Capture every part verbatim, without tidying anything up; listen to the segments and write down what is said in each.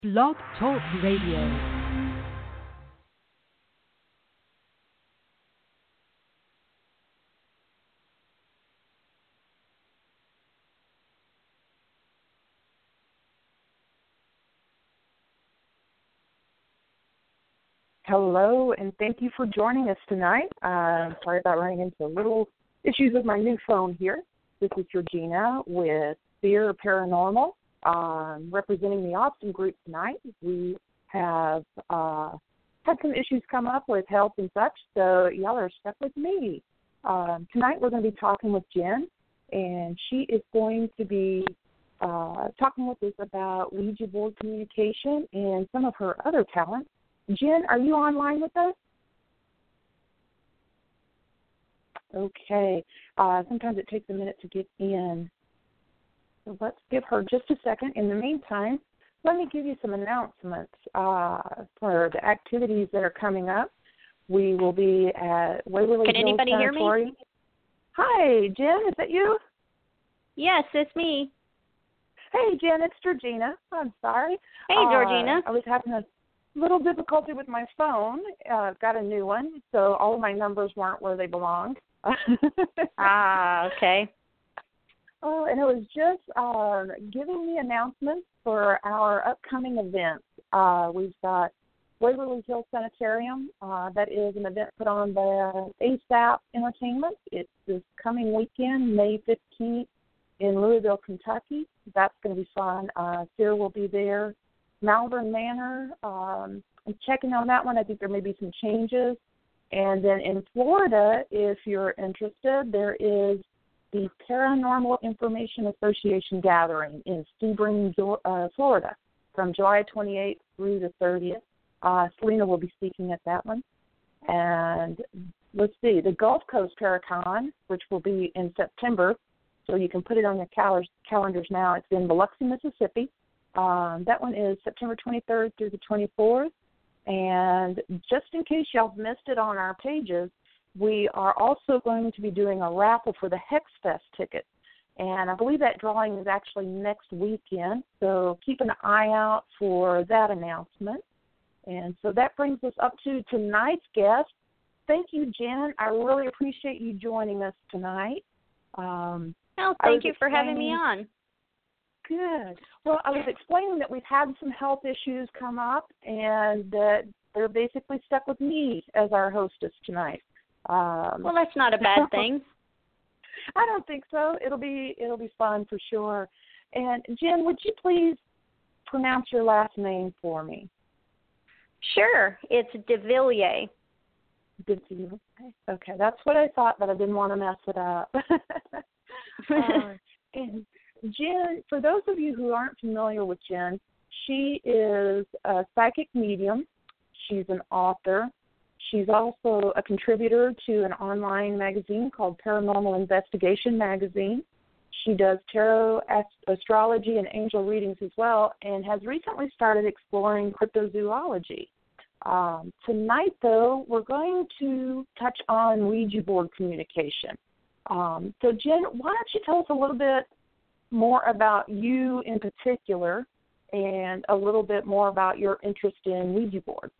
Blog Talk Radio. Hello, and thank you for joining us tonight. Uh, sorry about running into little issues with my new phone here. This is Georgina with Fear Paranormal, um, representing the Austin group tonight. We have uh, had some issues come up with health and such, so y'all are stuck with me. Um, tonight we're going to be talking with Jen, and she is going to be uh, talking with us about Ouija board communication and some of her other talents. Jen, are you online with us? Okay. Uh, sometimes it takes a minute to get in. So let's give her just a second. In the meantime, let me give you some announcements uh, for the activities that are coming up. We will be at Waverly Can Hills anybody hear Sanatory. me? Hi, Jen. Is that you? Yes, it's me. Hey, Jen. It's Georgina. I'm sorry. Hey, Uh, Georgina. I was having a little difficulty with my phone. Uh, I've got a new one, so all of my numbers weren't where they belonged. Ah, okay. Oh, and it was just uh, giving the announcements for our upcoming events. Uh, we've got Waverly Hills Sanitarium. Uh, that is an event put on by ASAP Entertainment. It's this coming weekend, May fifteenth, in Louisville, Kentucky. That's going to be fun. Uh, Sarah will be there. Malvern Manor, um, I'm checking on that one. I think there may be some changes. And then in Florida, if you're interested, there is the Paranormal Information Association gathering in Sebring, uh, Florida, from July twenty-eighth through the thirtieth. Uh, Selena will be speaking at that one. And let's see, the Gulf Coast Paracon, which will be in September, so you can put it on your cal- calendars now. It's in Biloxi, Mississippi. Um, that one is September twenty-third through the twenty-fourth. And just in case y'all missed it on our pages, we are also going to be doing a raffle for the Hex Fest ticket. And I believe that drawing is actually next weekend, so keep an eye out for that announcement. And so that brings us up to tonight's guest. Thank you, Jen. I really appreciate you joining us tonight. Um, Oh, thank you for having me on. Good. Well, I was explaining that we've had some health issues come up and that they're basically stuck with me as our hostess tonight. Um, well, that's not a bad thing. I don't think so. It'll be it'll be fun for sure. And Jen, would you please pronounce your last name for me? Sure. It's DeVilliers. DeVilliers. Okay, that's what I thought, but I didn't want to mess it up. uh, and Jen, for those of you who aren't familiar with Jen, she is a psychic medium. She's an author. She's also a contributor to an online magazine called Paranormal Investigation Magazine. She does tarot, ast- astrology, and angel readings as well, and has recently started exploring cryptozoology. Um, tonight, though, we're going to touch on Ouija board communication. Um, so, Jen, why don't you tell us a little bit more about you in particular and a little bit more about your interest in Ouija boards?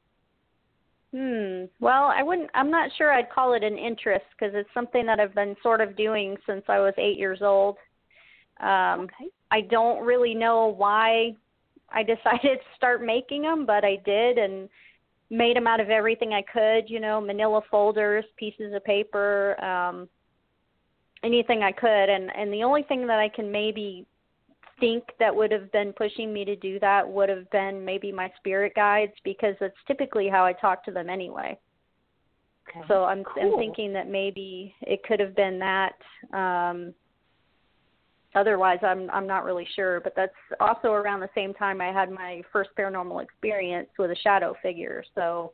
Hmm. Well, I wouldn't, I'm not sure I'd call it an interest because it's something that I've been sort of doing since I was eight years old. Um, okay. I don't really know why I decided to start making them, but I did and made them out of everything I could, you know, manila folders, pieces of paper, um, anything I could. And, and the only thing that I can maybe think that would have been pushing me to do that would have been maybe my spirit guides, because that's typically how I talk to them anyway. Okay. So I'm, cool. I'm thinking that maybe it could have been that. Um, otherwise, I'm I'm not really sure. But that's also around the same time I had my first paranormal experience with a shadow figure. So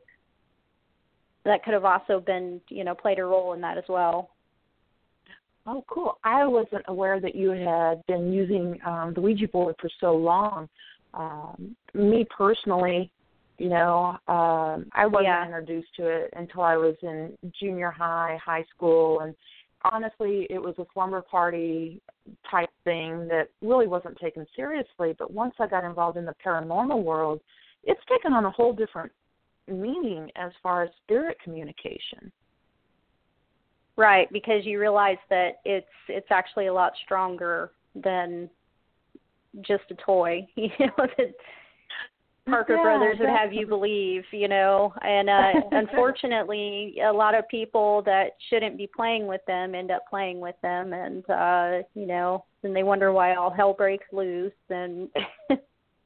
that could have also been, you know, played a role in that as well. Oh, cool. I wasn't aware that you had been using um, the Ouija board for so long. Um, me personally, you know, um, I wasn't yeah. introduced to it until I was in junior high, high school, and honestly, it was a slumber party type thing that really wasn't taken seriously. But once I got involved in the paranormal world, it's taken on a whole different meaning as far as spirit communication. Right, because you realize that it's it's actually a lot stronger than just a toy, you know, that Parker yeah, Brothers would definitely. have you believe, you know. And uh, unfortunately, a lot of people that shouldn't be playing with them end up playing with them, and, uh, you know, then they wonder why all hell breaks loose, and that's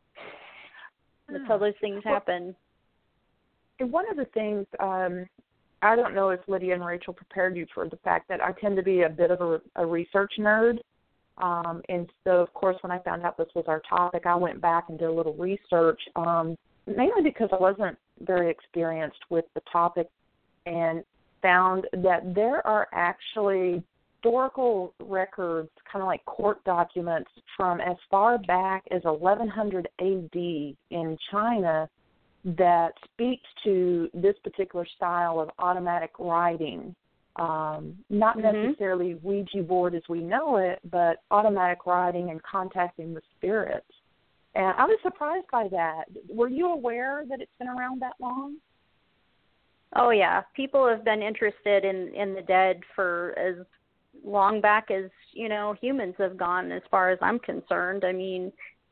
how those things happen. And one of the things, um, I don't know if Lydia and Rachel prepared you for the fact that I tend to be a bit of a, a research nerd. Um, and so, of course, when I found out this was our topic, I went back and did a little research, um, mainly because I wasn't very experienced with the topic, and found that there are actually historical records, kind of like court documents, from as far back as eleven hundred A D in China that speaks to this particular style of automatic writing. Um, not mm-hmm. necessarily Ouija board as we know it, but automatic writing and contacting the spirits. And I was surprised by that. Were you aware that it's been around that long? Oh, yeah. People have been interested in, in the dead for as long back as, you know, humans have gone, as far as I'm concerned. I mean,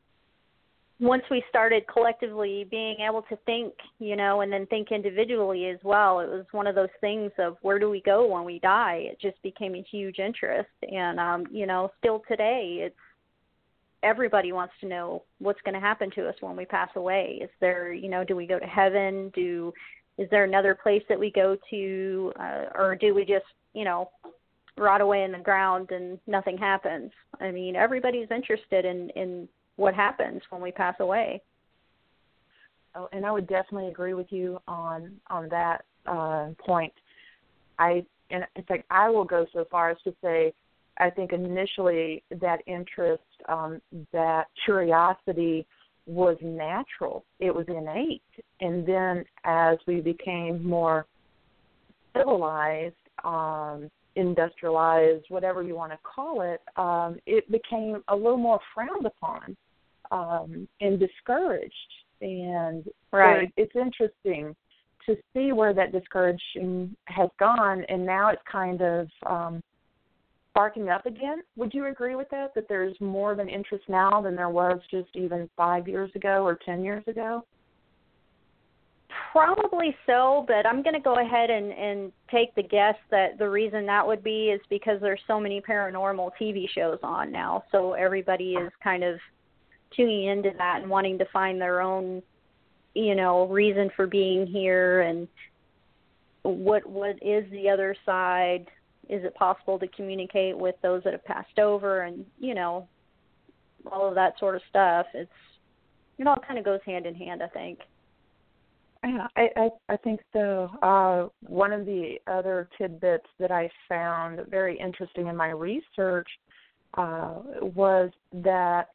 once we started collectively being able to think, you know, and then think individually as well, it was one of those things of where do we go when we die? It just became a huge interest. And, um, you know, still today, it's everybody wants to know what's going to happen to us when we pass away. Is there, you know, do we go to heaven? Do, is there another place that we go to? Uh, or do we just, you know, rot away in the ground and nothing happens? I mean, everybody's interested in, in what happens when we pass away. Oh, and I would definitely agree with you on on that uh, point. I, and in fact, I will go so far as to say, I think initially that interest, um, that curiosity was natural. It was innate. And then as we became more civilized, um, industrialized, whatever you want to call it, um, it became a little more frowned upon um, and discouraged. And right. so it's interesting to see where that discouraging has gone, and now it's kind of um, sparking up again. Would you agree with that, that there's more of an interest now than there was just even five years ago or ten years ago? Probably so, but I'm going to go ahead and, and take the guess that the reason that would be is because there's so many paranormal T V shows on now, so everybody is kind of tuning into that and wanting to find their own, you know, reason for being here, and what what is the other side? Is it possible to communicate with those that have passed over, and, you know, all of that sort of stuff. It's, you know, it kind of goes hand in hand, I think. Yeah, I, I, I think so. Uh, one of the other tidbits that I found very interesting in my research uh, was that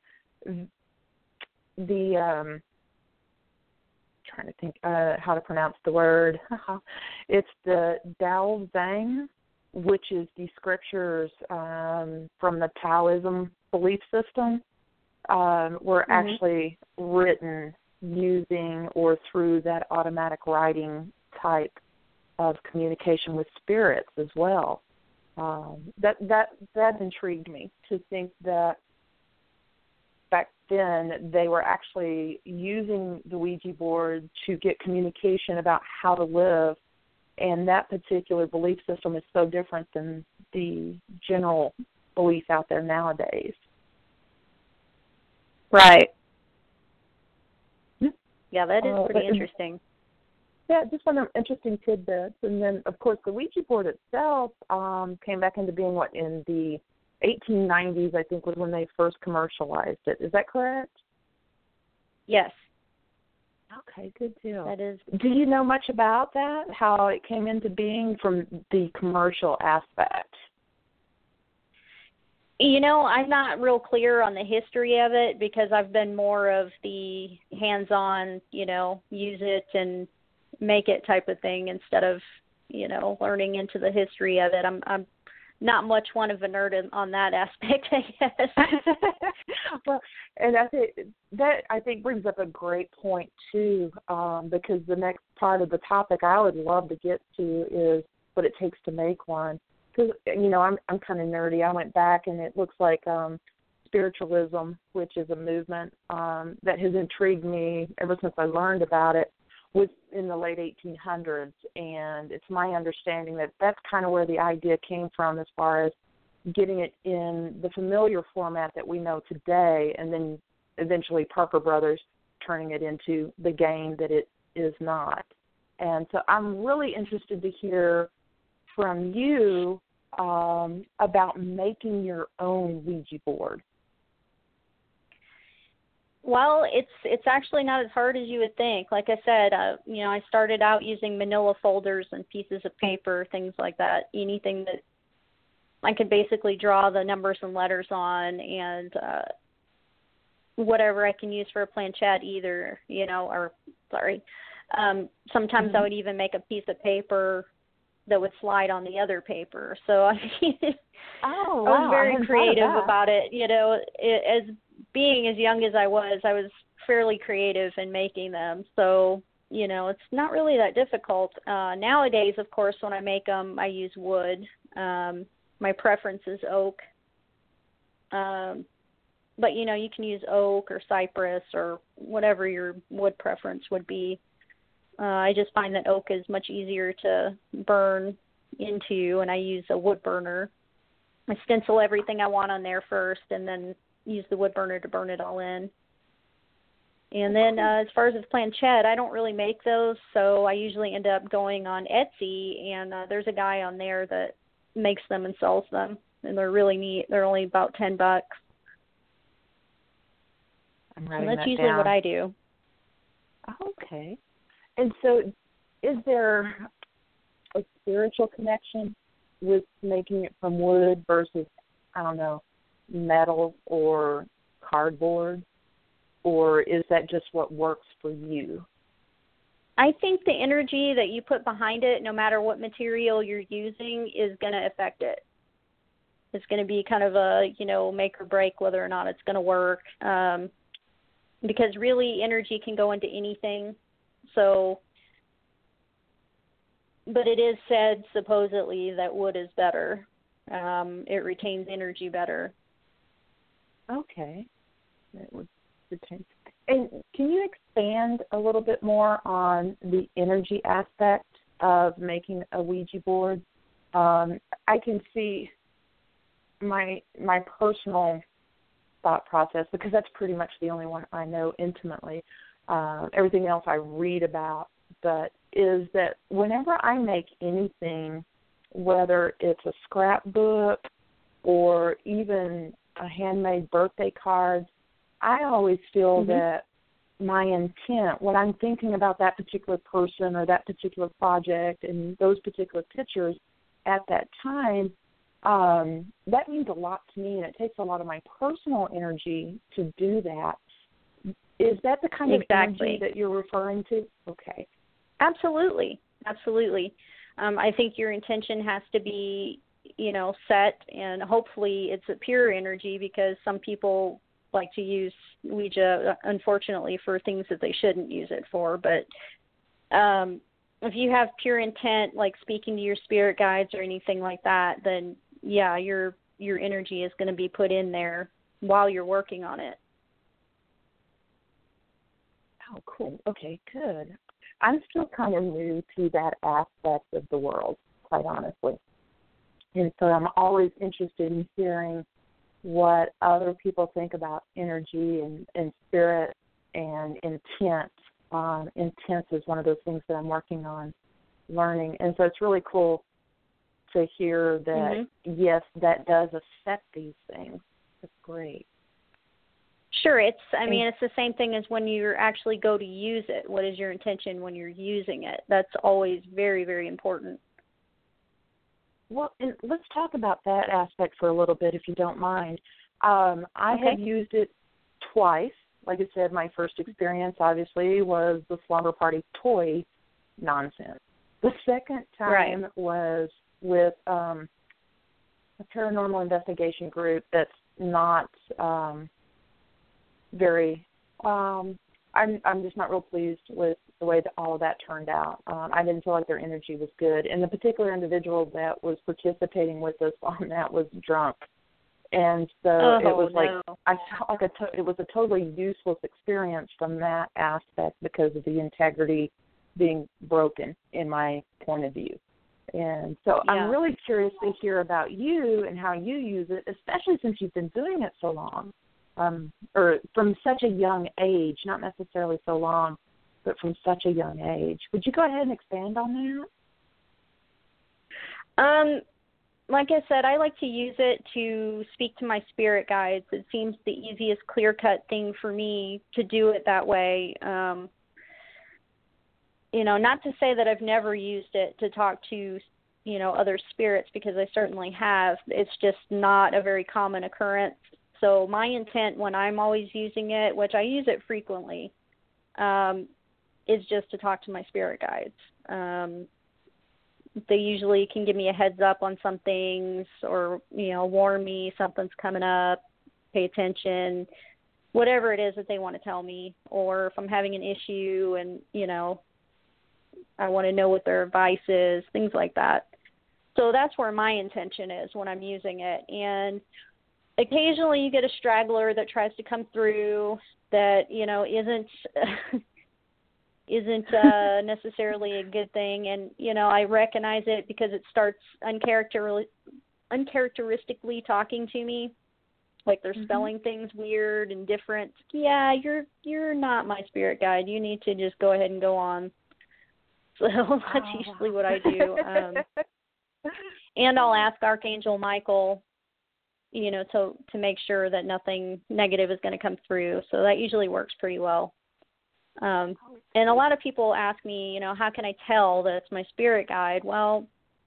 the, um, trying to think uh, how to pronounce the word, it's the Dao Zhang, which is the scriptures um, from the Taoism belief system, um, were mm-hmm. actually written using or through that automatic writing type of communication with spirits as well. Um, that that that intrigued me to think that back then they were actually using the Ouija board to get communication about how to live, and that particular belief system is so different than the general belief out there nowadays. Right. Yeah, that is uh, pretty interesting. Yeah, just one of the interesting tidbits. And then, of course, the Ouija board itself um, came back into being, what, in the eighteen nineties, I think, was when they first commercialized it. Is that correct? Yes. Okay, good deal. That is. Do you know much about that, how it came into being from the commercial aspect? You know, I'm not real clear on the history of it because I've been more of the hands-on, you know, use it and make it type of thing instead of, you know, learning into the history of it. I'm I'm not much one of a nerd on that aspect, I guess. Well, and I think that I think brings up a great point too, um, because the next part of the topic I would love to get to is what it takes to make one. Because you know I'm I'm kind of nerdy. I went back and it looks like um, spiritualism, which is a movement um, that has intrigued me ever since I learned about it, was in the late eighteen hundreds, and it's my understanding that that's kind of where the idea came from as far as getting it in the familiar format that we know today, and then eventually Parker Brothers turning it into the game that it is not. And so I'm really interested to hear from you um, about making your own Ouija board. Well, it's it's actually not as hard as you would think. Like I said, uh, you know, I started out using manila folders and pieces of paper, things like that, anything that I could basically draw the numbers and letters on, and uh, whatever I can use for a planchette either, you know, or, sorry. Um, sometimes mm-hmm. I would even make a piece of paper that would slide on the other paper. So I mean, oh, I was wow. very I creative about it. You know, it, as being as young as I was, I was fairly creative in making them. So, you know, it's not really that difficult. Uh, nowadays, of course, when I make them, I use wood. Um, my preference is oak. Um, but, you know, you can use oak or cypress or whatever your wood preference would be. Uh, I just find that oak is much easier to burn into, and I use a wood burner. I stencil everything I want on there first, and then use the wood burner to burn it all in. And then uh, as far as the planchette, I don't really make those, so I usually end up going on Etsy, and uh, there's a guy on there that makes them and sells them, and they're really neat. They're only about ten bucks. I'm writing and that's that usually down. what I do. Okay. And so is there a spiritual connection with making it from wood versus, I don't know, metal or cardboard? Or is that just what works for you? I think the energy that you put behind it, no matter what material you're using, is going to affect it. It's going to be kind of a, you know, make or break whether or not it's going to work. Um, because really energy can go into anything. So, but it is said supposedly that wood is better. Um, it retains energy better. Okay. It would retain. And can you expand a little bit more on the energy aspect of making a Ouija board? Um, I can see my my personal thought process, because that's pretty much the only one I know intimately. Uh, everything else I read about, but is that whenever I make anything, whether it's a scrapbook or even a handmade birthday card, I always feel mm-hmm. that my intent, what I'm thinking about that particular person or that particular project and those particular pictures at that time, um, that means a lot to me, and it takes a lot of my personal energy to do that. Is that the kind exactly. of energy that you're referring to? Okay. Absolutely. Absolutely. Um, I think your intention has to be, you know, set, and hopefully it's a pure energy, because some people like to use Ouija, unfortunately, for things that they shouldn't use it for. But um, if you have pure intent, like speaking to your spirit guides or anything like that, then, yeah, your your energy is going to be put in there while you're working on it. Oh, cool. Okay, good. I'm still kind of new to that aspect of the world, quite honestly. And so I'm always interested in hearing what other people think about energy and, and spirit and intent. Um, intent is one of those things that I'm working on learning. And so it's really cool to hear that, mm-hmm. yes, that does affect these things. That's great. Sure, it's, I mean, it's the same thing as when you actually go to use it. What is your intention when you're using it? That's always very, very important. Well, and let's talk about that aspect for a little bit, if you don't mind. Um, I okay. have used it twice. Like I said, my first experience, obviously, was the slumber party toy nonsense. The second time right. was with um, a paranormal investigation group that's not um, very. Um, I'm I'm just not real pleased with the way that all of that turned out. Um, I didn't feel like their energy was good, and the particular individual that was participating with us on that was drunk, and so oh, it was like no. I felt like a to- it was a totally useless experience from that aspect because of the integrity being broken in my point of view. And so Yeah. I'm really curious to hear about you and how you use it, especially since you've been doing it so long, um, or from such a young age, not necessarily so long, but from such a young age. Would you go ahead and expand on that? Um, like I said, I like to use it to speak to my spirit guides. It seems the easiest, clear-cut thing for me to do it that way. Um, you know, not to say that I've never used it to talk to, you know, other spirits, because I certainly have. It's just not a very common occurrence. So my intent when I'm always using it, which I use it frequently, um, is just to talk to my spirit guides. Um, they usually can give me a heads up on some things, or, you know, warn me something's coming up, pay attention, whatever it is that they want to tell me. Or if I'm having an issue and, you know, I want to know what their advice is, things like that. So that's where my intention is when I'm using it. And occasionally you get a straggler that tries to come through that, you know, isn't isn't uh, necessarily a good thing. And, you know, I recognize it because it starts uncharacter- uncharacteristically talking to me, like they're mm-hmm. spelling things weird and different. Yeah, you're you're not my spirit guide. You need to just go ahead and go on. So that's oh, usually wow. what I do. Um, and I'll ask Archangel Michael, you know, to to make sure that nothing negative is going to come through. So that usually works pretty well. Um, and a lot of people ask me, you know, how can I tell that it's my spirit guide? Well,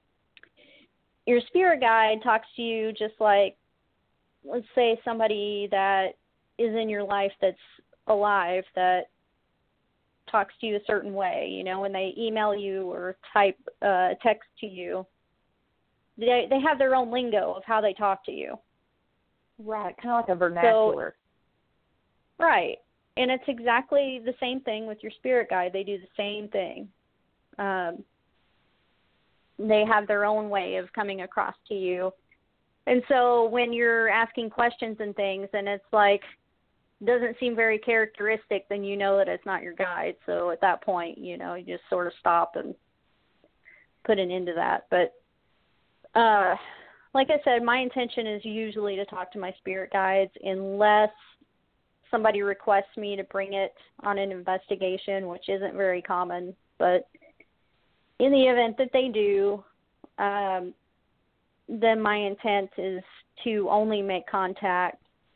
your spirit guide talks to you just like, let's say somebody that is in your life that's alive that talks to you a certain way, you know, when they email you or type uh, text to you, they they have their own lingo of how they talk to you. Right, kind of like a vernacular. So, right, and it's exactly the same thing with your spirit guide. They do the same thing. Um, they have their own way of coming across to you. And so when you're asking questions and things and it's like, doesn't seem very characteristic, then you know that it's not your guide. So at that point, you know, you just sort of stop and put an end to that. But uh, like I said, my intention is usually to talk to my spirit guides unless somebody requests me to bring it on an investigation, which isn't very common. But in the event that they do, um, then my intent is to only make contact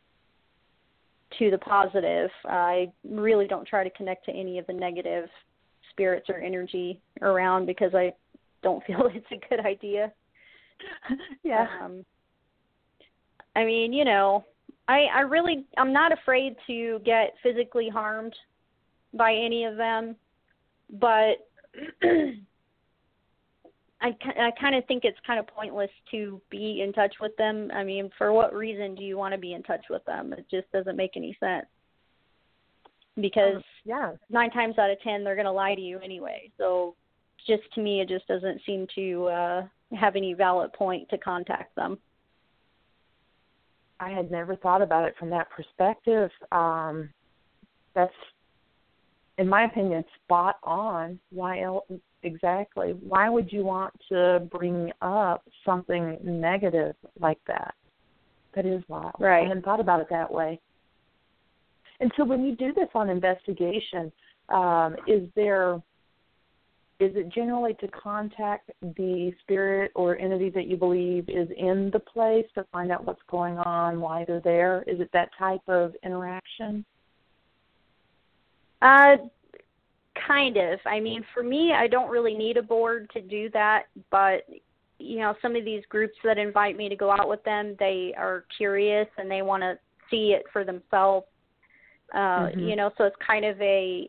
to the positive. I really don't try to connect to any of the negative spirits or energy around because I don't feel it's a good idea. Yeah. Um, I mean, you know, I, I really, I'm not afraid to get physically harmed by any of them, but I, I kind of think it's kind of pointless to be in touch with them. I mean, for what reason do you want to be in touch with them? It just doesn't make any sense. Because um, yeah. nine times out of ten, they're going to lie to you anyway. So just to me, it just doesn't seem to uh, have any valid point to contact them. I had never thought about it from that perspective. Um, that's, in my opinion, spot on. Why else? Exactly. Why would you want to bring up something negative like that? That is wild. Right. I hadn't thought about it that way. And so when you do this on investigation, um, is there, is it generally to contact the spirit or entity that you believe is in the place to find out what's going on, why they're there? Is it that type of interaction? Uh, kind of. I mean, for me, I don't really need a board to do that, but, you know, some of these groups that invite me to go out with them, they are curious and they want to see it for themselves. Uh, mm-hmm. You know, so it's kind of a,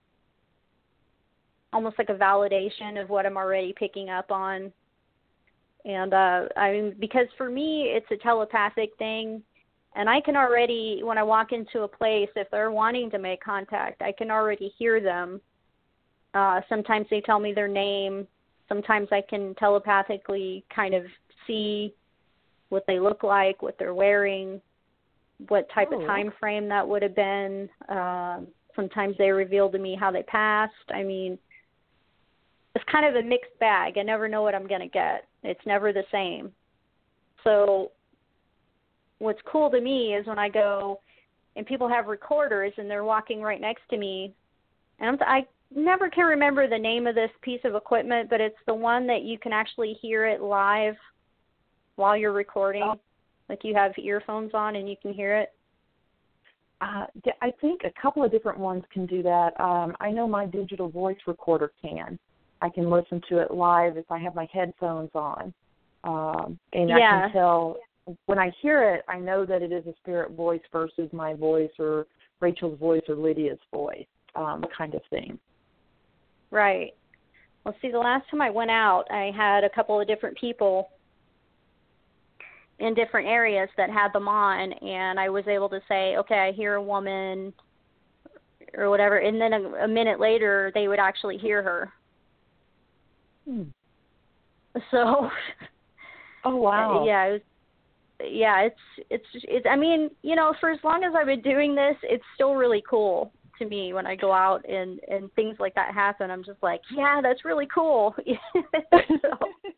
almost like a validation of what I'm already picking up on. And uh, I mean, because for me, it's a telepathic thing, and I can already, when I walk into a place, if they're wanting to make contact, I can already hear them. Uh, sometimes they tell me their name. Sometimes I can telepathically kind of see what they look like, what they're wearing, what type oh. of time frame that would have been. Uh, sometimes they reveal to me how they passed. I mean, it's kind of a mixed bag. I never know what I'm going to get. It's never the same. So what's cool to me is when I go and people have recorders and they're walking right next to me, and I'm, I never can remember the name of this piece of equipment, but it's the one that you can actually hear it live while you're recording. Oh. Like you have earphones on and you can hear it. Uh, I think a couple of different ones can do that. Um, I know my digital voice recorder can. I can listen to it live if I have my headphones on. Um, and yeah. I can tell, when I hear it, I know that it is a spirit voice versus my voice or Rachel's voice or Lydia's voice, um, kind of thing. Right. Well, see, the last time I went out, I had a couple of different people in different areas that had them on, and I was able to say, okay, I hear a woman or whatever, and then a, a minute later, they would actually hear her. Hmm. So, oh wow, yeah, it was, yeah, it's it's it's. I mean, you know, for as long as I've been doing this, it's still really cool to me when I go out and and things like that happen. I'm just like, yeah, that's really cool. So.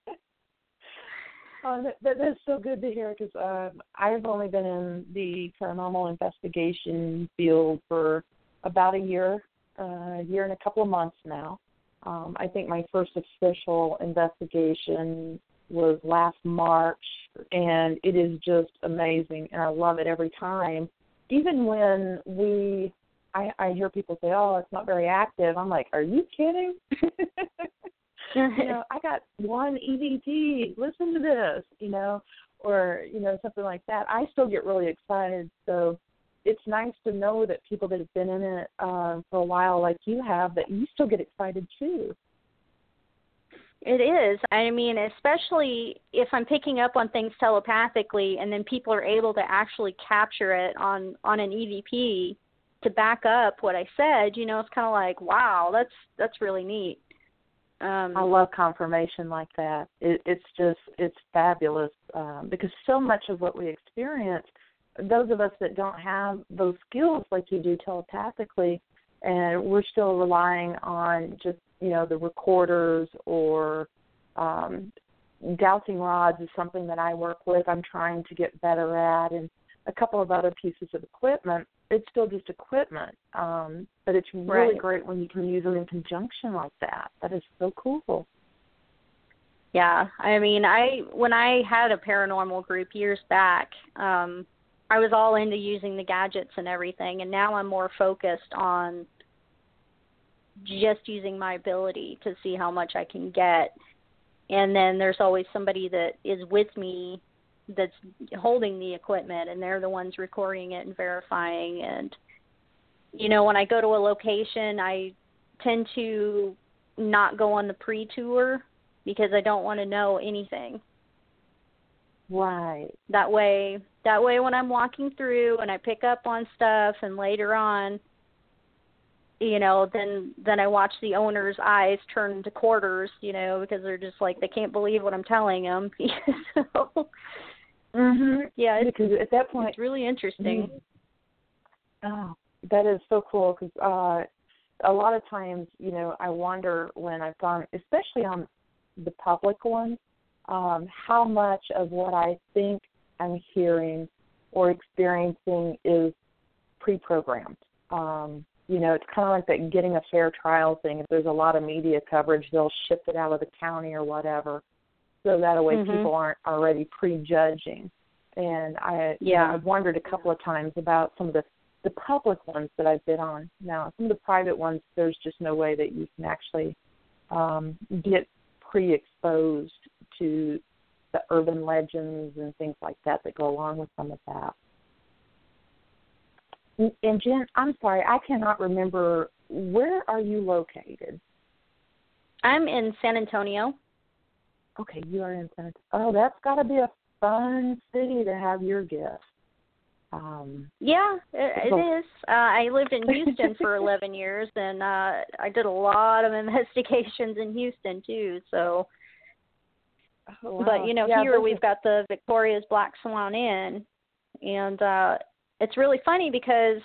Oh, that, that, that's so good to hear because um, I've only been in the paranormal investigation field for about a year, uh, a year and a couple of months now. Um, I think my first official investigation was last March, and it is just amazing, and I love it every time. Even when we, I, I hear people say, oh, it's not very active, I'm like, are you kidding? You know, I got one E V P, listen to this, you know, or, you know, something like that. I still get really excited, so it's nice to know that people that have been in it uh, for a while like you have, that you still get excited too. It is. I mean, especially if I'm picking up on things telepathically and then people are able to actually capture it on, on an E V P to back up what I said, you know, it's kind of like, wow, that's that's really neat. Um, I love confirmation like that. It, it's just, it's fabulous um, because so much of what we experience, those of us that don't have those skills like you do telepathically, and we're still relying on just, you know, the recorders or um, dowsing rods is something that I work with. I'm trying to get better at, and a couple of other pieces of equipment. It's still just equipment, um, but it's really right. great when you can use them in conjunction like that. That is so cool. Yeah, I mean, I when I had a paranormal group years back, um, I was all into using the gadgets and everything, and now I'm more focused on just using my ability to see how much I can get. And then there's always somebody that is with me that's holding the equipment, and they're the ones recording it and verifying. And, you know, when I go to a location, I tend to not go on the pre-tour because I don't want to know anything. Right. That way, that way when I'm walking through and I pick up on stuff and later on, you know, then then I watch the owner's eyes turn to quarters, you know, because they're just like, they can't believe what I'm telling them. So, mm-hmm. Yeah, it's, because at that point, it's really interesting. Oh, that is so cool because uh, a lot of times, you know, I wonder when I've gone, especially on the public ones, um, how much of what I think I'm hearing or experiencing is pre-programmed. Um, you know, it's kind of like that getting a fair trial thing. If there's a lot of media coverage, they'll shift it out of the county or whatever, so that way mm-hmm. people aren't already prejudging. And I, yeah. you know, I've wondered a couple of times about some of the, the public ones that I've been on. Now, some of the private ones, there's just no way that you can actually um, get pre-exposed to the urban legends and things like that that go along with some of that. And Jen, I'm sorry, I cannot remember, where are you located? I'm in San Antonio. Okay, you are in San Antonio. Oh, that's got to be a fun city to have your gift. Um, yeah, it, it is. Uh, I lived in Houston for eleven years, and uh, I did a lot of investigations in Houston too. So, oh, wow. but you know, yeah, here is... we've got the Victoria's Black Swan Inn, and uh, it's really funny because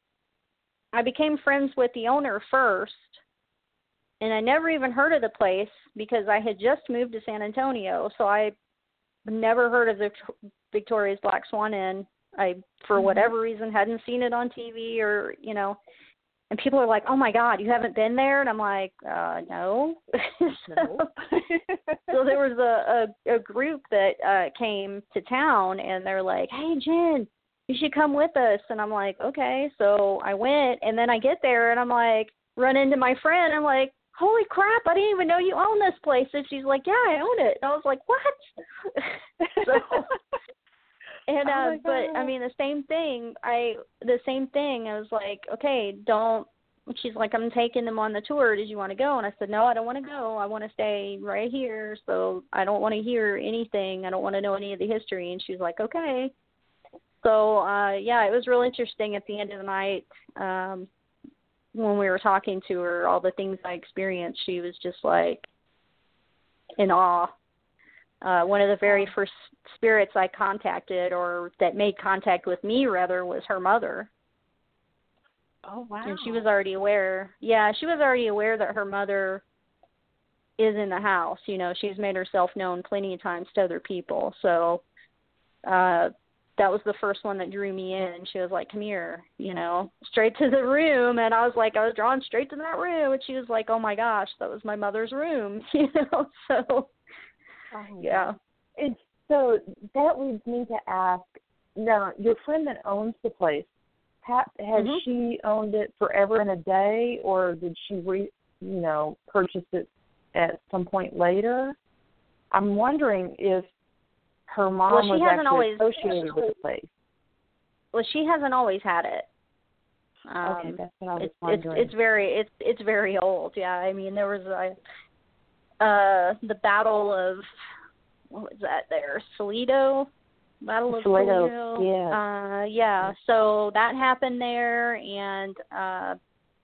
I became friends with the owner first, and I never even heard of the place because I had just moved to San Antonio, so I never heard of the Victoria's Black Swan Inn. I, for mm-hmm. whatever reason, hadn't seen it on T V or, you know, and people are like, oh, my God, you haven't been there? And I'm like, uh, no. so, no. so there was a, a, a group that uh, came to town, and they're like, hey, Jen, you should come with us. And I'm like, okay. So I went, and then I get there, and I'm like, run into my friend. I'm like, holy crap, I didn't even know you own this place. And she's like, yeah, I own it. And I was like, what? so... And uh, oh but I mean the same thing. I the same thing. I was like, okay, don't. She's like, I'm taking them on the tour. Did you want to go? And I said, no, I don't want to go. I want to stay right here. So I don't want to hear anything. I don't want to know any of the history. And she's like, okay. So uh, yeah, it was real interesting at the end of the night um, when we were talking to her. All the things I experienced, she was just like in awe. Uh, one of the very first spirits I contacted, or that made contact with me, rather, was her mother. Oh, wow. And she was already aware. Yeah, she was already aware that her mother is in the house. You know, she's made herself known plenty of times to other people. So uh, that was the first one that drew me in. She was like, come here, you know, straight to the room. And I was like, I was drawn straight to that room. And she was like, oh, my gosh, that was my mother's room, you know, so... Oh, yeah. And so that leads me to ask, now, your friend that owns the place, has mm-hmm. she owned it forever and a day, or did she, re, you know, purchase it at some point later? I'm wondering if her mom well, she was hasn't actually always, associated with the place. Well, she hasn't always had it. Um, okay, that's what I was it's, wondering. It's, it's very, it's it's very old. Yeah, I mean, there was a. Uh, the Battle of, what was that there? Toledo? Battle of Toledo, Toledo. yeah. Uh, yeah, so that happened there, and uh,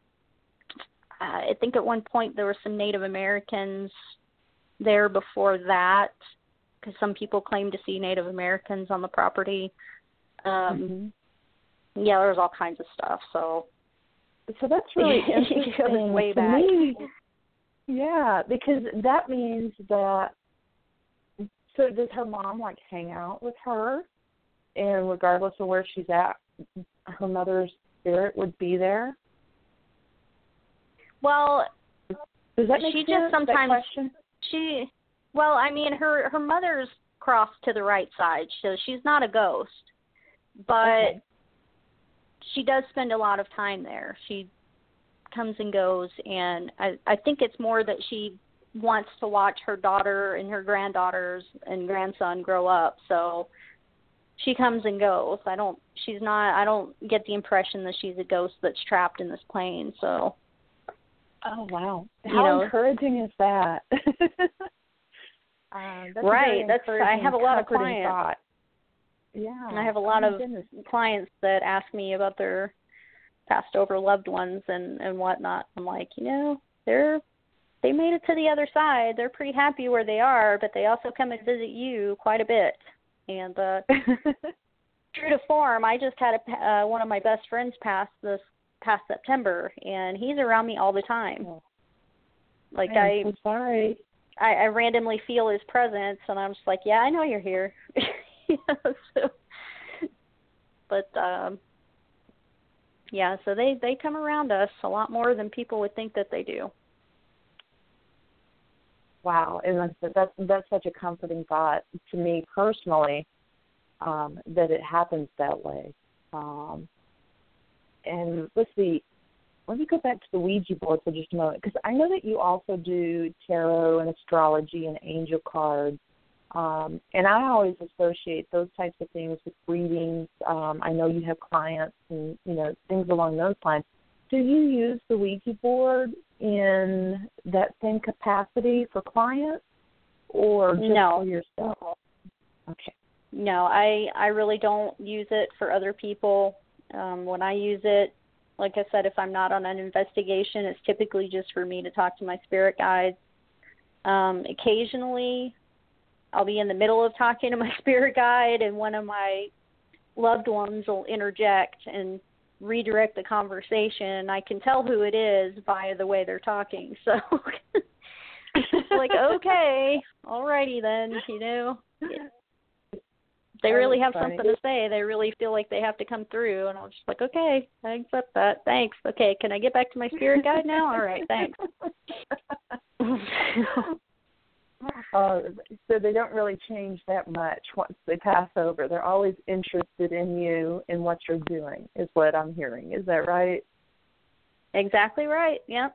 I think at one point there were some Native Americans there before that, because some people claim to see Native Americans on the property. Um, mm-hmm. Yeah, there was all kinds of stuff, so. So that's really interesting it was way to back. me. Yeah, because that means that, so does her mom, like, hang out with her? And regardless of where she's at, her mother's spirit would be there? Well, does that make she sense, just sometimes, that question? she, well, I mean, her, her mother's crossed to the right side, so she's not a ghost. But okay. She does spend a lot of time there. She comes and goes, and I, I think it's more that she wants to watch her daughter and her granddaughters and grandson grow up. So she comes and goes. I don't. She's not. I don't get the impression that she's a ghost that's trapped in this plane. So. Oh wow! You How know, encouraging is that? uh, that's right. That's. I have a lot of clients. Thought. Yeah. I have a lot oh, of goodness. clients that ask me about their passed over loved ones and, and whatnot. I'm like, you know, they're they made it to the other side. They're pretty happy where they are, but they also come and visit you quite a bit. And uh, true to form, I just had a, uh, one of my best friends pass this past September, and he's around me all the time. Oh. Like I'm I, so sorry. I, I randomly feel his presence, and I'm just like, yeah, I know you're here. you know, so, but um, yeah, so they, they come around us a lot more than people would think that they do. Wow, and that's that's, that's such a comforting thought to me personally, um, that it happens that way. Um, and let's see, let me go back to the Ouija board for just a moment, because I know that you also do tarot and astrology and angel cards. Um, and I always associate those types of things with readings. Um, I know you have clients and, you know, things along those lines. Do you use the Ouija board in that same capacity for clients? or just No. for yourself? Okay. No, I I really don't use it for other people. Um, when I use it, like I said, if I'm not on an investigation, it's typically just for me to talk to my spirit guides. Um, occasionally, I'll be in the middle of talking to my spirit guide, and one of my loved ones will interject and redirect the conversation. I can tell who it is by the way they're talking. So it's like, okay, alrighty then, you know. They really have something to say. They really feel like they have to come through, and I'm just like, okay, I accept that. Thanks. Okay, can I get back to my spirit guide now? All right, thanks. Uh, so they don't really change that much once they pass over. They're always interested in you and what you're doing, is what I'm hearing. Is that right? Exactly right. Yep.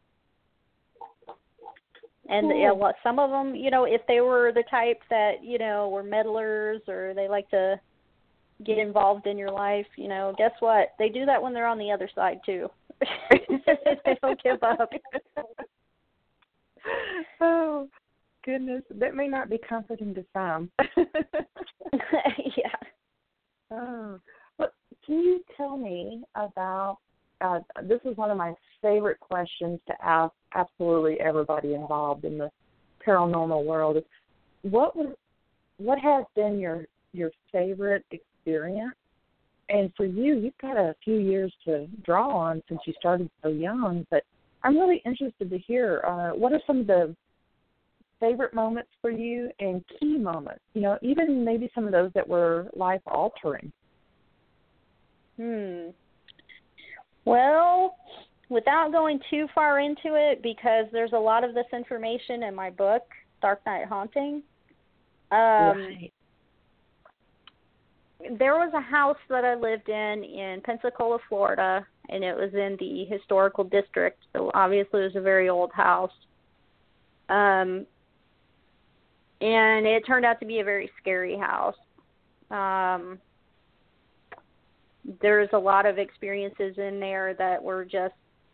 And Cool. yeah, well, some of them, you know, if they were the type that, you know, were meddlers or they like to get involved in your life, you know, guess what? They do that when they're on the other side too. They don't give up. Oh, goodness. That may not be comforting to some. Yeah. Oh. Well, can you tell me about, uh, this is one of my favorite questions to ask absolutely everybody involved in the paranormal world, is what was, what has been your, your favorite experience? And for you, you've got a few years to draw on since you started so young, but I'm really interested to hear, uh, what are some of the favorite moments for you and key moments, you know, even maybe some of those that were life-altering? Hmm. Well, without going too far into it, because there's a lot of this information in my book, Dark Night Haunting. Um, right. There was a house that I lived in in Pensacola, Florida, and it was in the historical district, so obviously it was a very old house. Um, and it turned out to be a very scary house. Um, there's a lot of experiences in there that were just,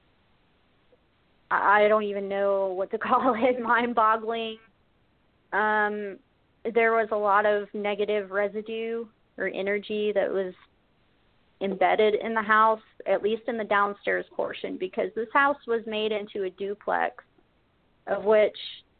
I don't even know what to call it, mind-boggling. Um, there was a lot of negative residue or energy that was embedded in the house, at least in the downstairs portion, because this house was made into a duplex, of which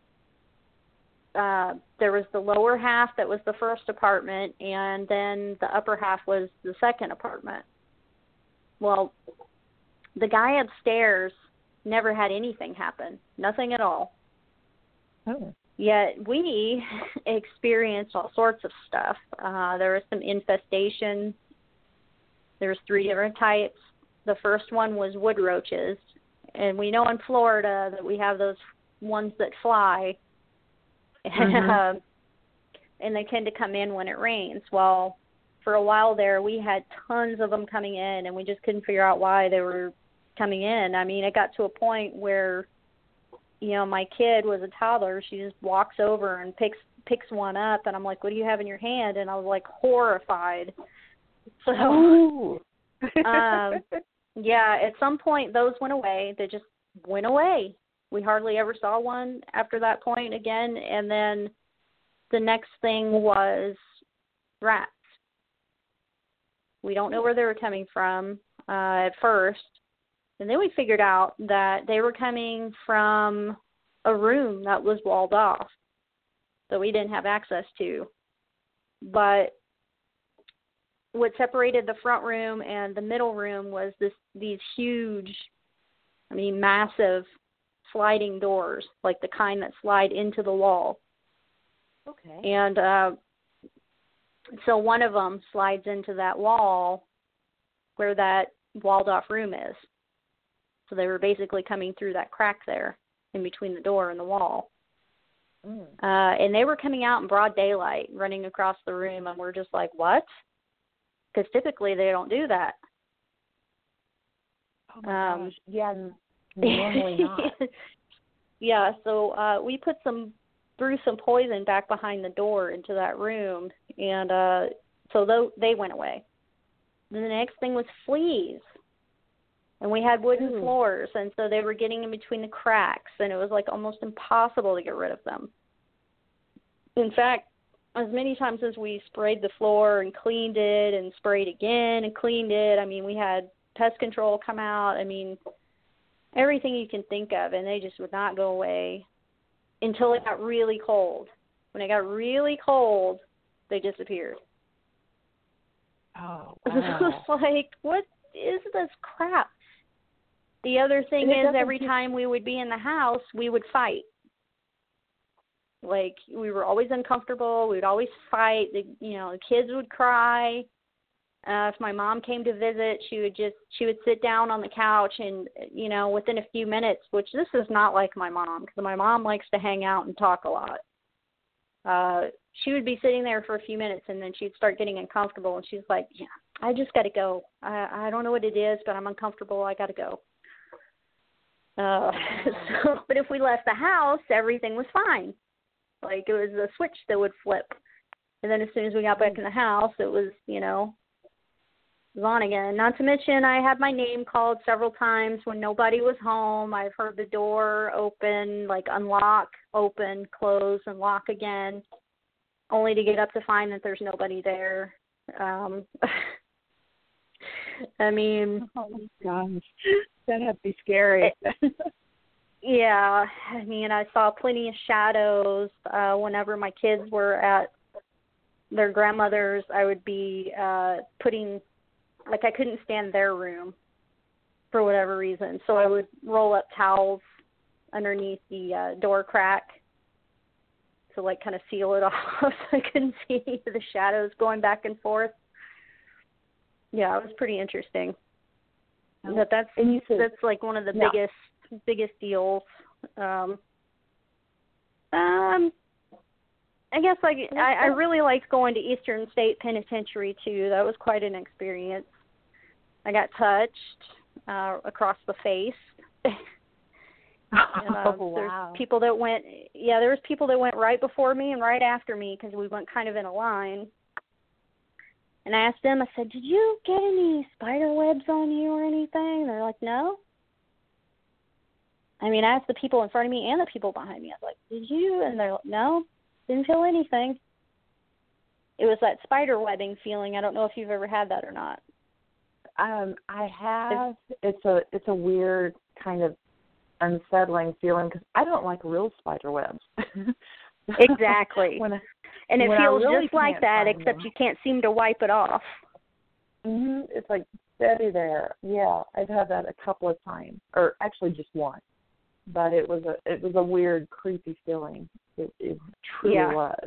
uh, there was the lower half that was the first apartment, and then the upper half was the second apartment. Well, the guy upstairs never had anything happen, nothing at all. Oh. Yet we experienced all sorts of stuff. Uh, there was some infestation. There was three different types. The first one was wood roaches, and we know in Florida that we have those ones that fly, mm-hmm. uh, and they tend to come in when it rains. Well, for a while there, we had tons of them coming in, and we just couldn't figure out why they were coming in. I mean, it got to a point where, you know, my kid was a toddler. She just walks over and picks picks one up, and I'm like, what do you have in your hand? And I was, like, horrified. So, um, yeah, at some point those went away. They just went away. We hardly ever saw one after that point again. And then the next thing was rats. We don't know where they were coming from uh, at first. And then we figured out that they were coming from a room that was walled off that we didn't have access to. But what separated the front room and the middle room was this these huge, I mean, massive sliding doors, like the kind that slide into the wall. Okay. And uh, so one of them slides into that wall where that walled-off room is. So they were basically coming through that crack there in between the door and the wall. Mm. Uh, and they were coming out in broad daylight, running across the room, and we're just like, what? Because typically they don't do that. Oh, my um, gosh. Yeah, normally not. Yeah, so uh, we put some, threw some poison back behind the door into that room, and uh, so th- they went away. Then the next thing was fleas. And we had wooden Ooh. floors, and so they were getting in between the cracks, and it was like almost impossible to get rid of them. In fact, as many times as we sprayed the floor and cleaned it and sprayed again and cleaned it, I mean, we had pest control come out. I mean, everything you can think of, and they just would not go away until it got really cold. When it got really cold, they disappeared. Oh, It was like, what is this crap? The other thing is, every time we would be in the house, we would fight. Like, we were always uncomfortable. We would always fight. The, you know, the kids would cry. Uh, if my mom came to visit, she would just, she would sit down on the couch and, you know, within a few minutes, which this is not like my mom, because my mom likes to hang out and talk a lot. Uh, she would be sitting there for a few minutes, and then she'd start getting uncomfortable, and she's like, yeah, I just got to go. I, I don't know what it is, but I'm uncomfortable. I got to go. Uh, so, but if we left the house, everything was fine. Like, it was a switch that would flip. And then as soon as we got back in the house, it was, you know, it was on again. Not to mention, I had my name called several times when nobody was home. I've heard the door open, like unlock, open, close, and lock again, only to get up to find that there's nobody there. Um, I mean, oh my gosh, that'd have to be scary. It, yeah, I mean, I saw plenty of shadows. Uh, whenever my kids were at their grandmother's, I would be uh, putting, like, I couldn't stand their room for whatever reason, so I would roll up towels underneath the uh, door crack to, like, kind of seal it off so I couldn't see the shadows going back and forth. Yeah, it was pretty interesting. But that's and you said, that's like one of the yeah. biggest biggest deals. Um, um, I guess like I, I really liked going to Eastern State Penitentiary too. That was quite an experience. I got touched uh, across the face. And, uh, oh, wow. There's people that went, yeah, there was people that went right before me and right after me because we went kind of in a line. And I asked them, I said, did you get any spider webs on you or anything? And they're like, no. I mean, I asked the people in front of me and the people behind me. I was like, did you? And they're like, no, didn't feel anything. It was that spider webbing feeling. I don't know if you've ever had that or not. Um, I have. It's a it's a weird kind of unsettling feeling because I don't like real spider webs. Exactly. when I, and it when feels really just like that, except them. you can't seem to wipe it off. Mm-hmm. It's like steady there. Yeah, I've had that a couple of times, or actually just one. But it was a it was a weird, creepy feeling. It, it truly yeah. was.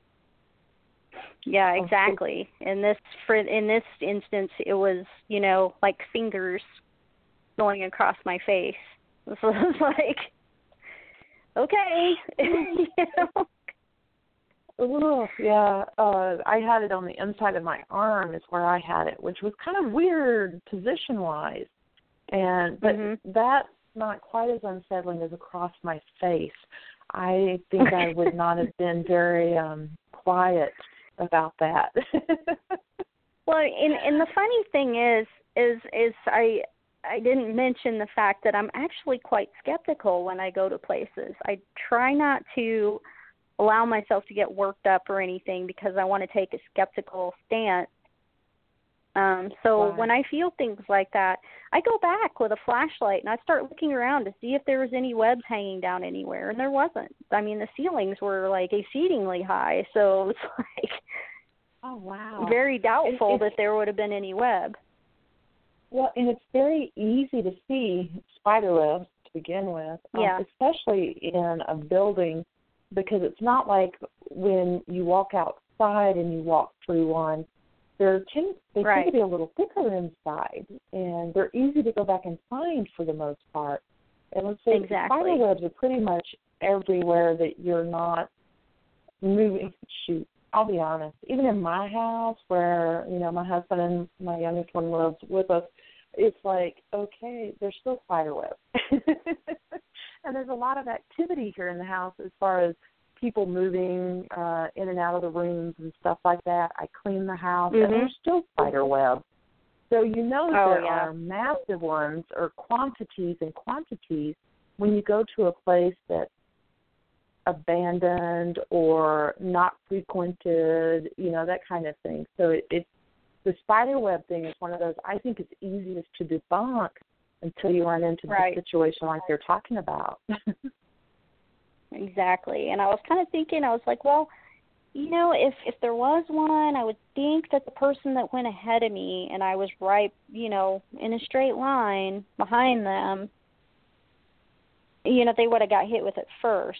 Yeah, exactly. In this for in this instance, it was, you know, like fingers going across my face. So it was like, okay, you know. Ooh, yeah, uh, I had it on the inside of my arm is where I had it, which was kind of weird position-wise. And but mm-hmm. that's not quite as unsettling as across my face. I think I would not have been very um, quiet about that. Well, and and the funny thing is, is is I I didn't mention the fact that I'm actually quite skeptical when I go to places. I try not to allow myself to get worked up or anything because I want to take a skeptical stance. Um, so right. when I feel things like that, I go back with a flashlight and I start looking around to see if there was any webs hanging down anywhere, and there wasn't. I mean, the ceilings were like exceedingly high, so it's like oh wow, very doubtful it, that there would have been any web. Well, and it's very easy to see spider webs to begin with, yeah. um, especially in a building, because it's not like when you walk outside and you walk through one. They're tend, they right. tend to be a little thicker inside, and they're easy to go back and find for the most part. And let's say exactly. spider webs are pretty much everywhere that you're not moving. Shoot, I'll be honest. Even in my house, where you know my husband and my youngest one lives with us, it's like okay, there's still spider webs, and there's a lot of activity here in the house as far as people moving uh, in and out of the rooms and stuff like that. I clean the house, mm-hmm. and there's still spider web. So you know oh, there yeah. are massive ones or quantities and quantities when you go to a place that abandoned or not frequented, you know, that kind of thing. So it, it the spider web thing is one of those I think it's easiest to debunk until you run into right. the situation like they're talking about. Exactly. And I was kind of thinking, I was like, well, you know, if if there was one, I would think that the person that went ahead of me and I was right, you know, in a straight line behind them, you know, they would have got hit with it first.